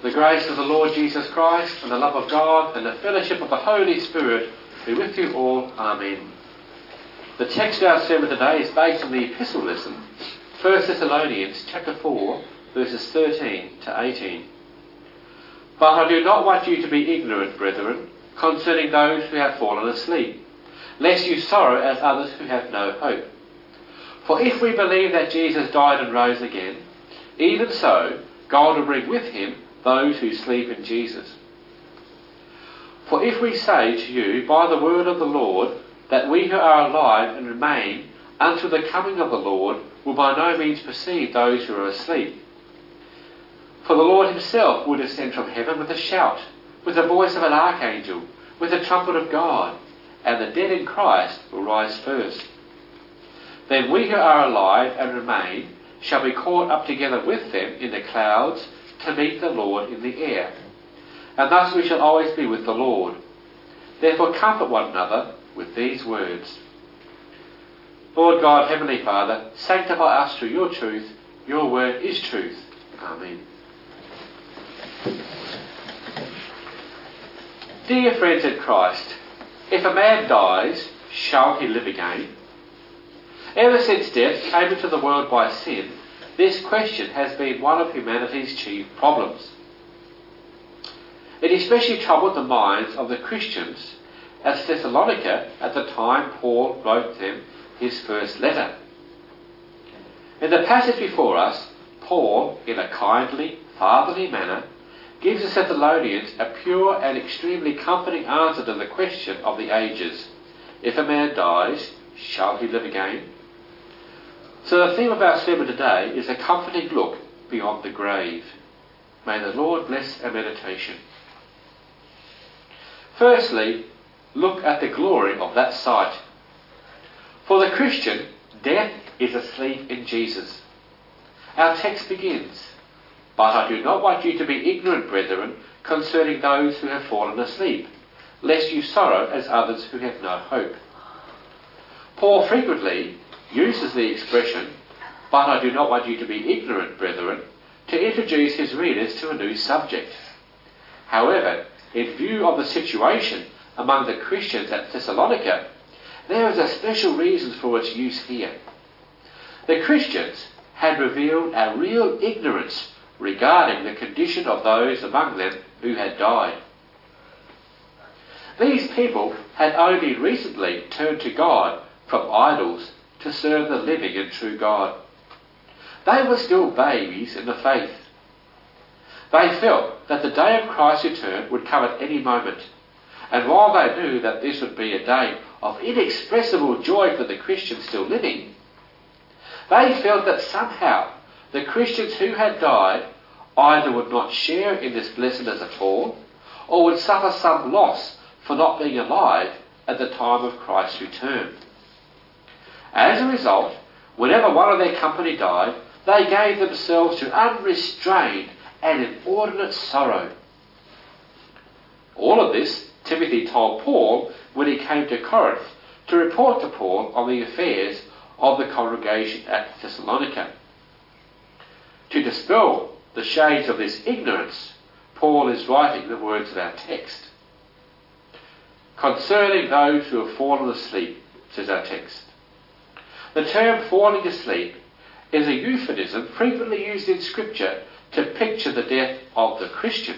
The grace of the Lord Jesus Christ and the love of God and the fellowship of the Holy Spirit be with you all. Amen. The text of our sermon today is based on the epistle lesson, 1 Thessalonians chapter 4, verses 13 to 18. But I do not want you to be ignorant, brethren, concerning those who have fallen asleep, lest you sorrow as others who have no hope. For if we believe that Jesus died and rose again, even so God will bring with him those who sleep in Jesus. For if we say to you by the word of the Lord that we who are alive and remain until the coming of the Lord will by no means perceive those who are asleep. For the Lord himself will descend from heaven with a shout, with the voice of an archangel, with the trumpet of God, and the dead in Christ will rise first. Then we who are alive and remain shall be caught up together with them in the clouds to meet the Lord in the air. And thus we shall always be with the Lord. Therefore comfort one another with these words. Lord God, Heavenly Father, sanctify us through your truth. Your word is truth. Amen. Dear friends in Christ, if a man dies, shall he live again? Ever since death came into the world by sin, this question has been one of humanity's chief problems. It especially troubled the minds of the Christians at Thessalonica at the time Paul wrote them his first letter. In the passage before us, Paul, in a kindly, fatherly manner, gives the Thessalonians a pure and extremely comforting answer to the question of the ages. If a man dies, shall he live again? So the theme of our sermon today is a comforting look beyond the grave. May the Lord bless our meditation. Firstly, look at the glory of that sight. For the Christian, death is asleep in Jesus. Our text begins, But I do not want you to be ignorant, brethren, concerning those who have fallen asleep, lest you sorrow as others who have no hope. Paul frequently uses the expression, but I do not want you to be ignorant, brethren, to introduce his readers to a new subject. However, in view of the situation among the Christians at Thessalonica, there is a special reason for its use here. The Christians had revealed a real ignorance regarding the condition of those among them who had died. These people had only recently turned to God from idols to serve the living and true God. They were still babies in the faith. They felt that the day of Christ's return would come at any moment, and while they knew that this would be a day of inexpressible joy for the Christians still living, they felt that somehow the Christians who had died either would not share in this blessedness at all, or would suffer some loss for not being alive at the time of Christ's return. As a result, whenever one of their company died, they gave themselves to unrestrained and inordinate sorrow. All of this Timothy told Paul when he came to Corinth to report to Paul on the affairs of the congregation at Thessalonica. To dispel the shades of this ignorance, Paul is writing the words of our text. Concerning those who have fallen asleep, says our text. The term falling asleep is a euphemism frequently used in Scripture to picture the death of the Christian.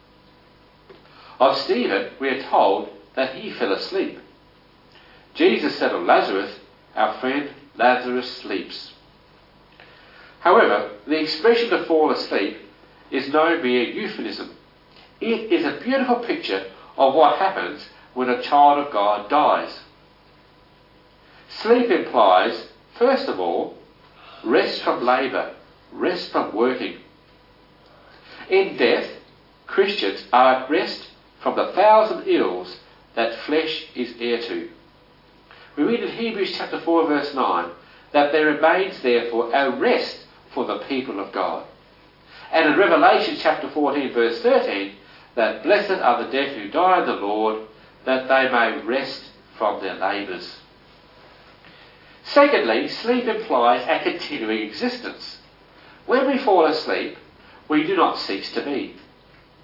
Of Stephen, we are told that he fell asleep. Jesus said of Lazarus, our friend Lazarus sleeps. However, the expression to fall asleep is no mere euphemism. It is a beautiful picture of what happens when a child of God dies. Sleep implies, first of all, rest from labour, rest from working. In death, Christians are at rest from the 1,000 ills that flesh is heir to. We read in Hebrews chapter 4 verse 9 that there remains therefore a rest for the people of God. And in Revelation chapter 14 verse 13 that blessed are the dead who die in the Lord, that they may rest from their labours. Secondly, sleep implies a continuing existence. When we fall asleep, we do not cease to be.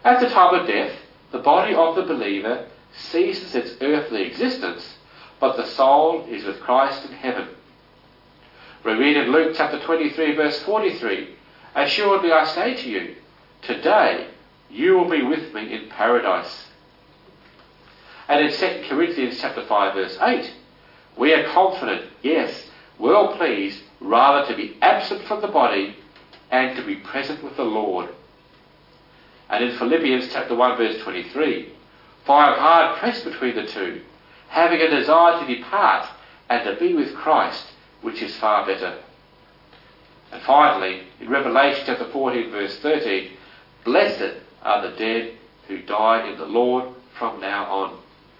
At the time of death, the body of the believer ceases its earthly existence, but the soul is with Christ in heaven. We read in Luke chapter 23 verse 43, "Assuredly I say to you, today you will be with me in paradise." And in 2 Corinthians chapter 5 verse 8, we are confident, yes, well pleased, rather to be absent from the body and to be present with the Lord. And in Philippians chapter 1 verse 23, "For I am hard pressed between the two, having a desire to depart and to be with Christ, which is far better." And finally, in Revelation chapter 14 verse 13, "Blessed are the dead who die in the Lord from now on."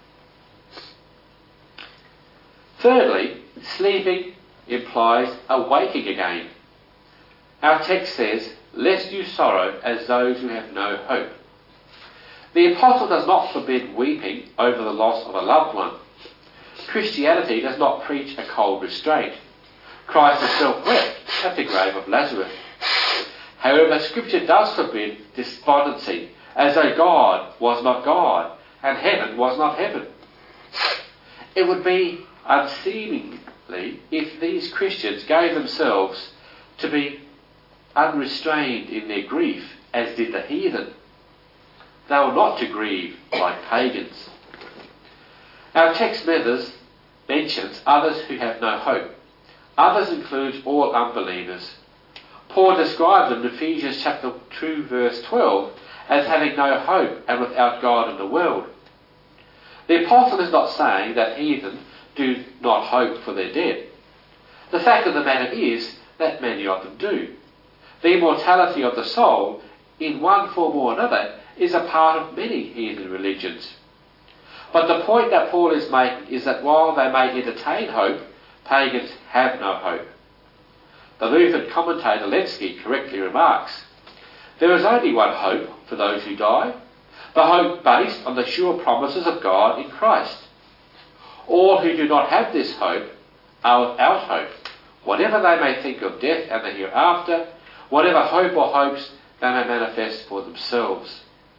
Thirdly, sleeping implies awaking again. Our text says, "Lest you sorrow as those who have no hope." The apostle does not forbid weeping over the loss of a loved one. Christianity does not preach a cold restraint. Christ himself wept at the grave of Lazarus. However, Scripture does forbid despondency, as though God was not God and heaven was not heaven. It would be unseemly if these Christians gave themselves to be unrestrained in their grief, as did the heathen. They were not to grieve like pagans. Our text mentions others who have no hope. Others includes all unbelievers. Paul describes them in Ephesians chapter 2 verse 12 as having no hope and without God in the world. The apostle is not saying that heathen do not hope for their dead. The fact of the matter is that many of them do. The immortality of the soul, in one form or another, is a part of many heathen religions. But the point that Paul is making is that while they may entertain hope, pagans have no hope. The Lutheran commentator Lenski correctly remarks, "There is only one hope for those who die, the hope based on the sure promises of God in Christ. All who do not have this hope are without hope, whatever they may think of death and the hereafter, whatever hope or hopes they may manifest for themselves."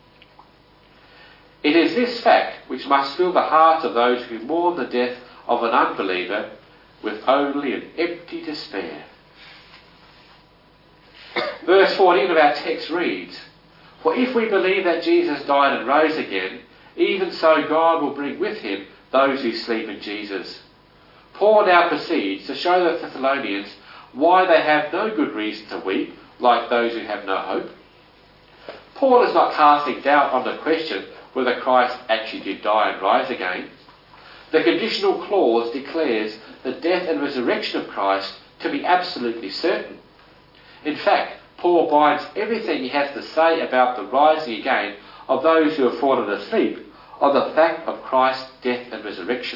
It is this fact which must fill the hearts of those who mourn the death of an unbeliever with only an empty despair. Verse 14 of our text reads, "For if we believe that Jesus died and rose again, even so God will bring with him those who sleep in Jesus." Paul now proceeds to show the Thessalonians why they have no good reason to weep like those who have no hope. Paul is not casting doubt on the question whether Christ actually did die and rise again. The conditional clause declares the death and resurrection of Christ to be absolutely certain. In fact, Paul binds everything he has to say about the rising again of those who have fallen asleep on the fact of Christ's death and resurrection.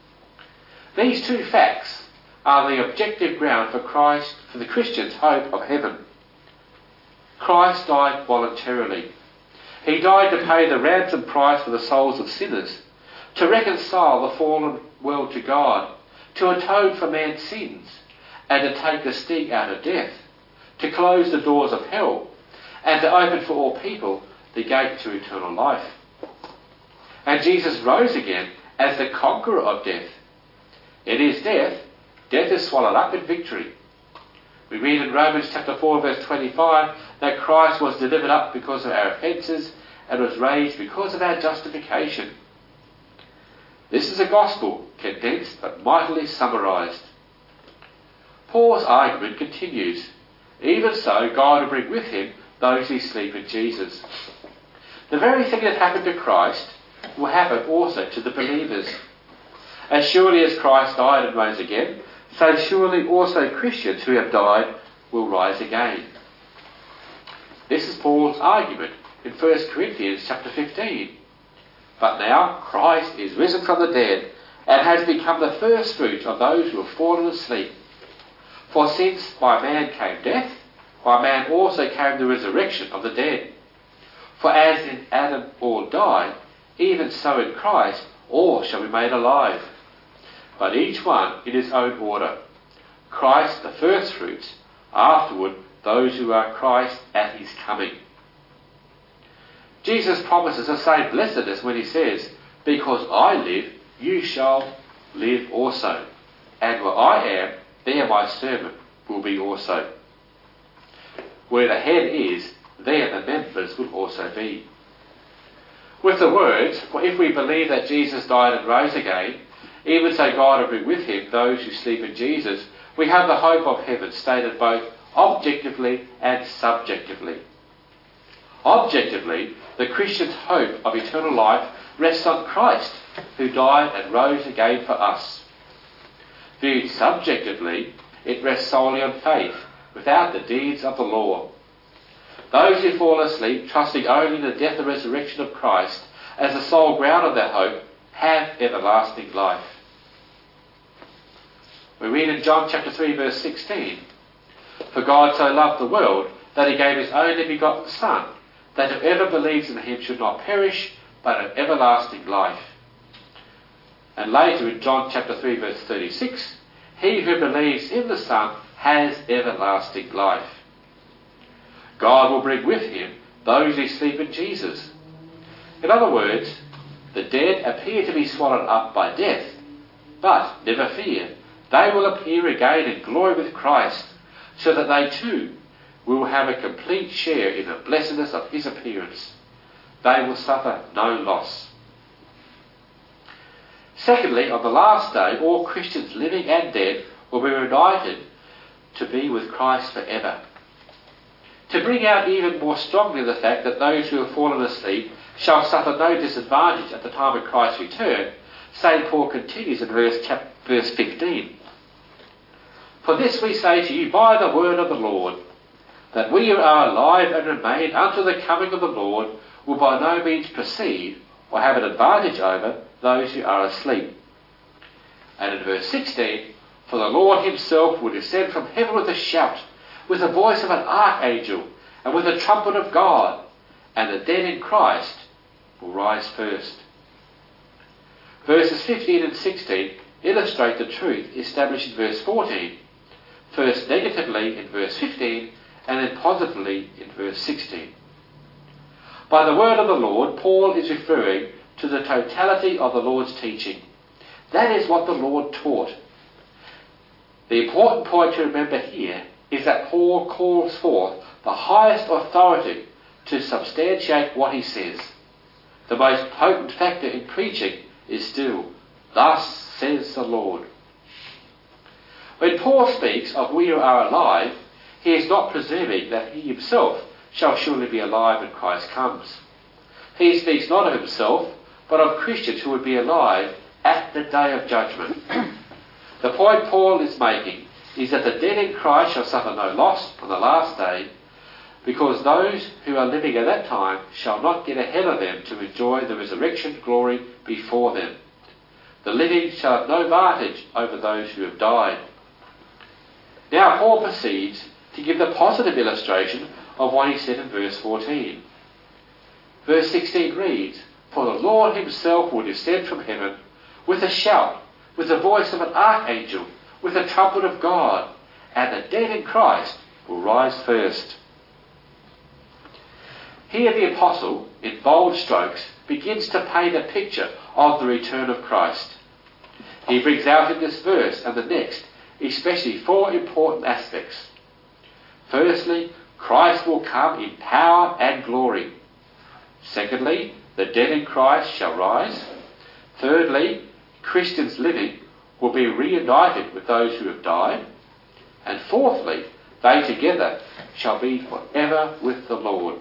These two facts are the objective ground for the Christian's hope of heaven. Christ died voluntarily. He died to pay the ransom price for the souls of sinners, to reconcile the fallen world to God, to atone for man's sins, and to take the sting out of death, to close the doors of hell, and to open for all people the gate to eternal life. And Jesus rose again as the conqueror of death. In his death, death is swallowed up in victory. We read in Romans chapter 4 verse 25 that Christ was delivered up because of our offences and was raised because of our justification. This is a gospel, condensed but mightily summarised. Paul's argument continues. Even so, God will bring with him those who sleep in Jesus. The very thing that happened to Christ will happen also to the believers. As surely as Christ died and rose again, so surely also Christians who have died will rise again. This is Paul's argument in 1 Corinthians chapter 15. But now Christ is risen from the dead and has become the first fruit of those who have fallen asleep. For since by man came death, by man also came the resurrection of the dead. For as in Adam all died, even so in Christ all shall be made alive. But each one in his own order. Christ the first fruits, afterward those who are Christ at his coming. Jesus promises the same blessedness when he says, "Because I live, you shall live also. And where I am, there my servant will be also." Where the head is, there the members will also be. With the words, "For if we believe that Jesus died and rose again, even so God will bring with him those who sleep in Jesus," we have the hope of heaven stated both objectively and subjectively. Objectively, the Christian's hope of eternal life rests on Christ, who died and rose again for us. Viewed subjectively, it rests solely on faith, without the deeds of the law. Those who fall asleep, trusting only in the death and resurrection of Christ as the sole ground of their hope, have everlasting life. We read in John chapter 3 verse 16, "For God so loved the world that he gave his only begotten Son, that whoever believes in him should not perish, but have everlasting life." And later in John chapter 3 verse 36, "He who believes in the Son has everlasting life." God will bring with him those who sleep in Jesus. In other words, the dead appear to be swallowed up by death, but never fear, they will appear again in glory with Christ, so that they too will have a complete share in the blessedness of his appearance. They will suffer no loss. Secondly, on the last day, all Christians living and dead will be united to be with Christ forever. To bring out even more strongly the fact that those who have fallen asleep shall suffer no disadvantage at the time of Christ's return, St. Paul continues in verse 15. "For this we say to you by the word of the Lord, that we who are alive and remain unto the coming of the Lord will by no means precede or have an advantage over those who are asleep." And in verse 16, "For the Lord himself will descend from heaven with a shout, with the voice of an archangel, and with the trumpet of God, and the dead in Christ will rise first." Verses 15 and 16 illustrate the truth established in verse 14, first negatively in verse 15, and then positively in verse 16. By the word of the Lord, Paul is referring to the totality of the Lord's teaching. That is what the Lord taught. The important point to remember here is that Paul calls forth the highest authority to substantiate what he says. The most potent factor in preaching is still, "Thus says the Lord." When Paul speaks of "we who are alive," he is not presuming that he himself shall surely be alive when Christ comes. He speaks not of himself, but of Christians who would be alive at the day of judgment. The point Paul is making is that the dead in Christ shall suffer no loss on the last day, because those who are living at that time shall not get ahead of them to enjoy the resurrection glory before them. The living shall have no advantage over those who have died. Now Paul proceeds to give the positive illustration of what he said in verse 14. Verse 16 reads, "For the Lord himself will descend from heaven with a shout, with the voice of an archangel, with the trumpet of God, and the dead in Christ will rise first." Here the apostle, in bold strokes, begins to paint a picture of the return of Christ. He brings out in this verse and the next especially four important aspects. Firstly, Christ will come in power and glory. Secondly, the dead in Christ shall rise. Thirdly, Christians living will be reunited with those who have died. And fourthly, they together shall be forever with the Lord.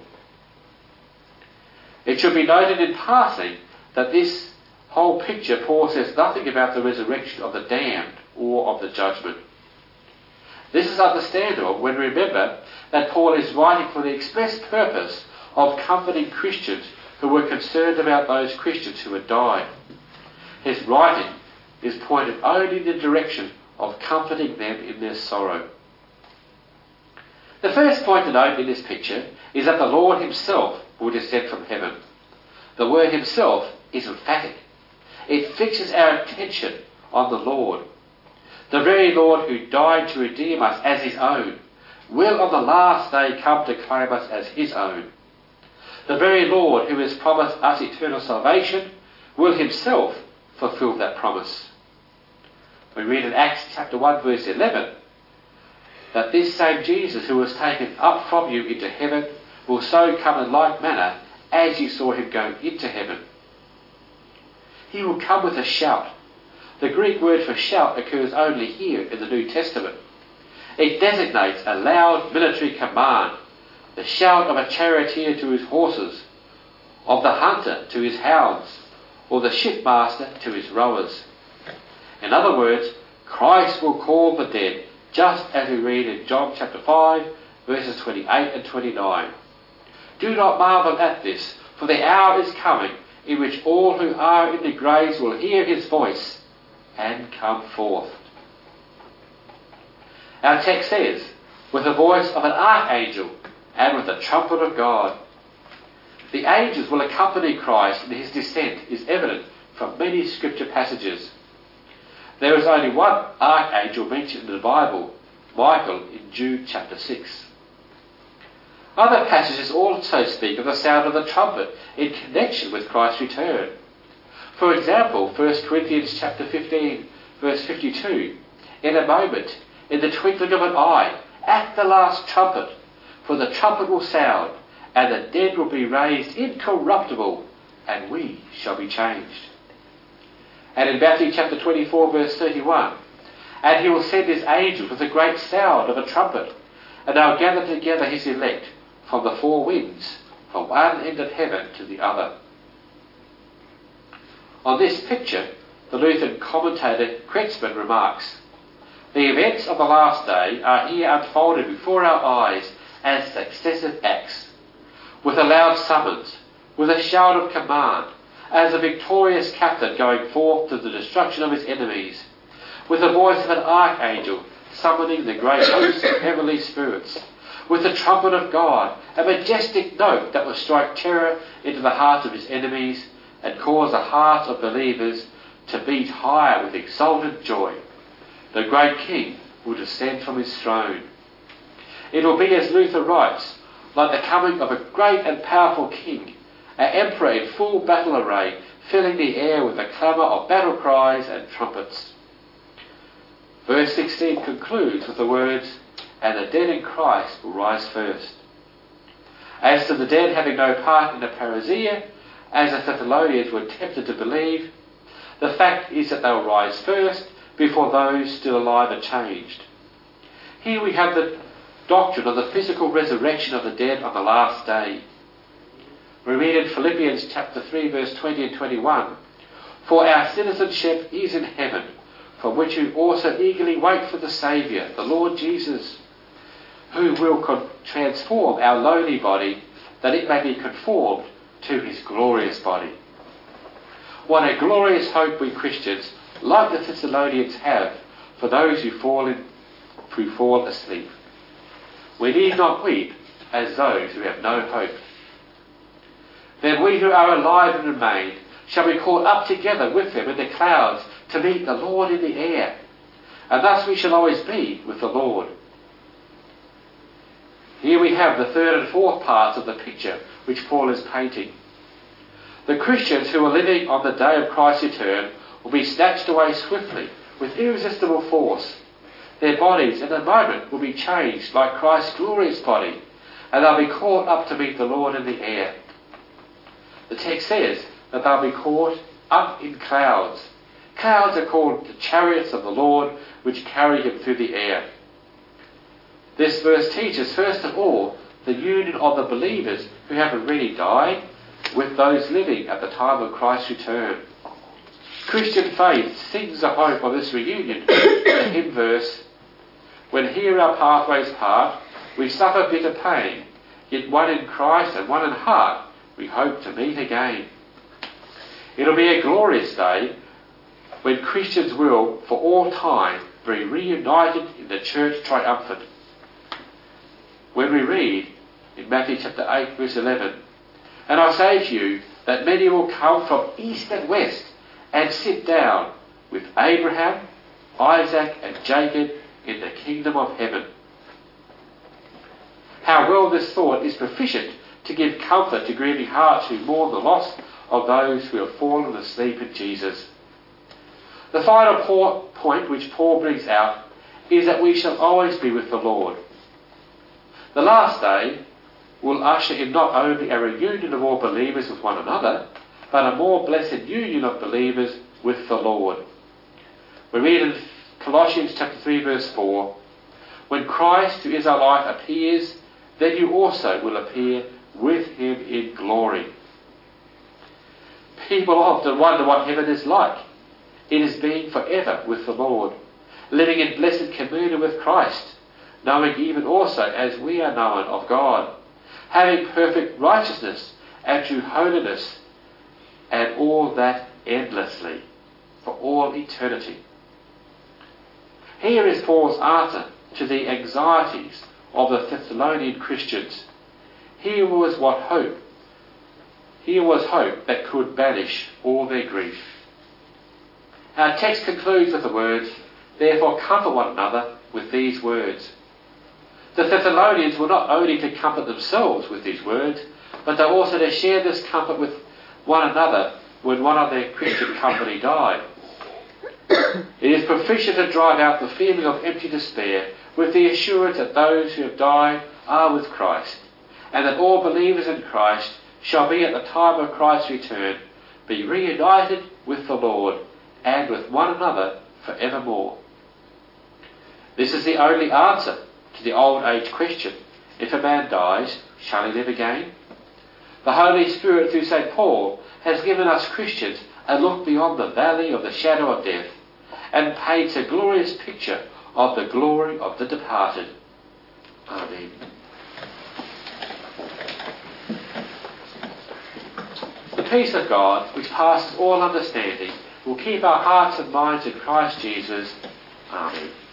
It should be noted in passing that this whole picture, Paul says nothing about the resurrection of the damned or of the judgment. This is understandable when we remember that Paul is writing for the express purpose of comforting Christians who were concerned about those Christians who had died. His writing is pointed only in the direction of comforting them in their sorrow. The first point to note in this picture is that the Lord himself will descend from heaven. The word himself is emphatic. It fixes our attention on the Lord. The very Lord who died to redeem us as his own will on the last day come to claim us as his own. The very Lord who has promised us eternal salvation will himself fulfill that promise. We read in Acts chapter 1 verse 11 that this same Jesus who was taken up from you into heaven will so come in like manner as you saw him go into heaven. He will come with a shout. The Greek word for shout occurs only here in the New Testament. It designates a loud military command, the shout of a charioteer to his horses, of the hunter to his hounds, or the shipmaster to his rowers. In other words, Christ will call the dead, just as we read in John chapter 5, verses 28 and 29. Do not marvel at this, for the hour is coming in which all who are in the graves will hear his voice and come forth. Our text says, with the voice of an archangel and with the trumpet of God. The angels will accompany Christ in his descent is evident from many scripture passages. There is only one archangel mentioned in the Bible, Michael, in Jude chapter 6. Other passages also speak of the sound of the trumpet in connection with Christ's return. For example, 1 Corinthians chapter 15, verse 52, in a moment, in the twinkling of an eye, at the last trumpet, for the trumpet will sound, and the dead will be raised incorruptible, and we shall be changed. And in Matthew chapter 24, verse 31, and he will send his angels with a great sound of a trumpet, and they'll gather together his elect from the four winds, from one end of heaven to the other. On this picture, the Lutheran commentator Kreutzmann remarks, the events of the last day are here unfolded before our eyes as successive acts, with a loud summons, with a shout of command, as a victorious captain going forth to the destruction of his enemies, with the voice of an archangel summoning the great host of heavenly spirits, with the trumpet of God, a majestic note that will strike terror into the hearts of his enemies and cause the hearts of believers to beat higher with exultant joy. The great King will descend from his throne. It will be, as Luther writes, like the coming of a great and powerful king, an emperor in full battle array, filling the air with the clamour of battle cries and trumpets. Verse 16 concludes with the words, and the dead in Christ will rise first. As to the dead having no part in the parousia, as the Thessalonians were tempted to believe, the fact is that they will rise first before those still alive are changed. Here we have the doctrine of the physical resurrection of the dead on the last day. We read in Philippians chapter 3 verse 20 and 21, for our citizenship is in heaven, from which we also eagerly wait for the Saviour, the Lord Jesus, who will transform our lowly body, that it may be conformed to his glorious body. What a glorious hope we Christians, like the Thessalonians, have for those who fall asleep. We need not weep as those who have no hope. Then we who are alive and remain shall be caught up together with them in the clouds to meet the Lord in the air, and thus we shall always be with the Lord. Here we have the third and fourth parts of the picture which Paul is painting. The Christians who are living on the day of Christ's return will be snatched away swiftly with irresistible force. Their bodies in a moment will be changed like Christ's glorious body, and they'll be caught up to meet the Lord in the air. The text says that they'll be caught up in clouds. Clouds are called the chariots of the Lord, which carry him through the air. This verse teaches, first of all, the union of the believers who have already died with those living at the time of Christ's return. Christian faith sings the hope of this reunion. The hymn verse, when here our pathways part, we suffer bitter pain, yet one in Christ and one in heart, we hope to meet again. It'll be a glorious day when Christians will, for all time, be reunited in the church triumphant. When we read in Matthew chapter 8 verse 11, and I say to you that many will come from east and west and sit down with Abraham, Isaac and Jacob in the kingdom of heaven. How well this thought is proficient to give comfort to grieving hearts who mourn the loss of those who have fallen asleep in Jesus. The final point which Paul brings out is that we shall always be with the Lord. The last day will usher in not only a reunion of all believers with one another, but a more blessed union of believers with the Lord. We read in Colossians chapter 3 verse 4, "When Christ, who is our life, appears, then you also will appear with him in glory." People often wonder what heaven is like. It is being forever with the Lord, living in blessed communion with Christ, knowing even also as we are known of God, having perfect righteousness and true holiness, and all that endlessly, for all eternity. Here is Paul's answer to the anxieties of the Thessalonian Christians. Here was hope that could banish all their grief. Our text concludes with the words, "Therefore comfort one another with these words." The Thessalonians were not only to comfort themselves with these words, but they were also to share this comfort with one another when one of their Christian company died. It is proficient to drive out the feeling of empty despair with the assurance that those who have died are with Christ, and that all believers in Christ shall be at the time of Christ's return, be reunited with the Lord and with one another forevermore. This is the only answer to the old age question, if a man dies, shall he live again? The Holy Spirit through St. Paul has given us Christians a look beyond the valley of the shadow of death and paints a glorious picture of the glory of the departed. Amen. The peace of God, which passes all understanding, will keep our hearts and minds in Christ Jesus. Amen.